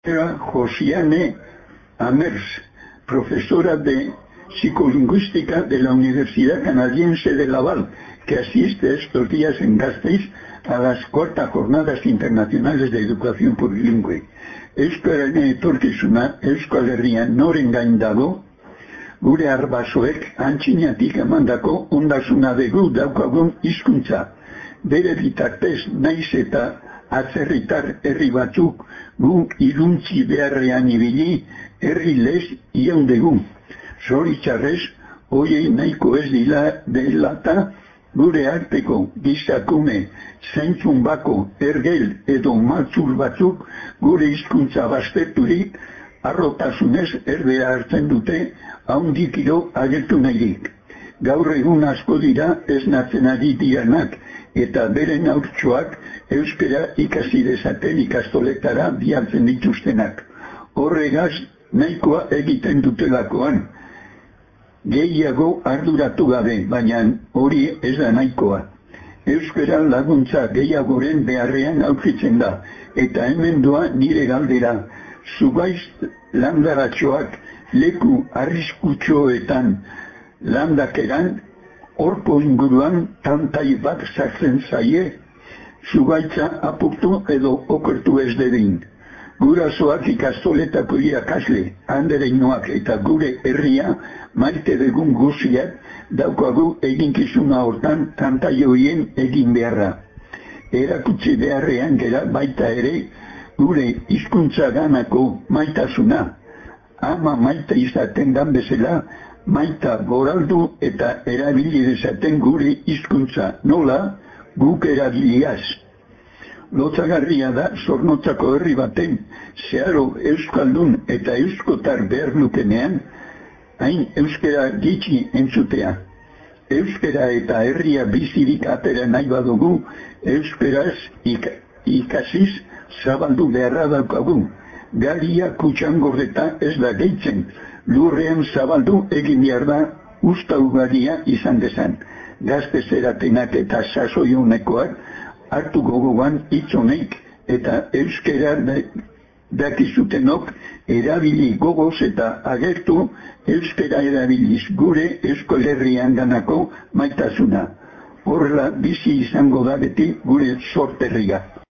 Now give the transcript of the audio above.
Era Josiane Amers, profesora de psicolingüística de la Universidad Canadiense de Laval, que asiste estos días en Gasteiz a las cuartas jornadas internacionales de educación plurilingüe. Euskararen etorkizuna Euskal Herrian noren gain dago, gure arbasoek antzinatik emandako ondasuna dugu daukagun hizkuntza. Bere bitartez naiz eta atzerritar herri batzuk gu iruntzi beharrean ibili, herri lez iaundegu. Zoritxarrez, hoiei nahiko ez delata gure arteko gizakume zentzun bako ergel edo maltzur batzuk gure hizkuntza bazterturik harrotasunez erbera hartzen dute haundikiro agertu nahirik. Gaur egun asko dira esnatzen ari direnak eta beren haurtxoak euskara ikasi dezaten ikastoletara bihartzen dituztenak. Horregaz nahikoa egiten dutelakoan. Gehiago arduratu gabe, baina hori ez da nahikoa. Euskara laguntza gehiagoren beharrean aurkitzen da, eta hemen doa nire galdera. Zugaiz landaratxoak leku arriskutxoetan landakeran, orpo inguruan tantai bat sartzen zaie, zugaitza apurtu edo okertu ez dedin. Gurasoak ikastoletako irakasle, andereinoak eta gure herria maite dugun guziak daukagu eginkizuna hortan tantai horien egin beharra. Erakutsi beharrean gera baita ere gure hizkuntza ganako maitasuna. Ama maite izaten dan bezala, maita goraldu eta erabili dezaten gure hizkuntza nola guk erabiliaz. Lotzagarria da Zornotzako herri baten zeharo euskaldun eta euskotar behar lukenean hain euskara gitxi entzutea. Euskara eta herria bizirik atera nahi badugu euskaraz ikasiz zabaldu beharra daukagu. Garia kutsangorreta ez da gehitzen, lurrean zabaldu egin behar da usta ugaria izan dezan. Gazte zeratenak eta sasoi honekoak hartu gogoan hitz honek eta euskara dakizutenok erabili gogoz eta agertu euskara erabiliz gure Euskal Herrian ganako maitasuna. Horrela bizi izango da beti gure sorterria.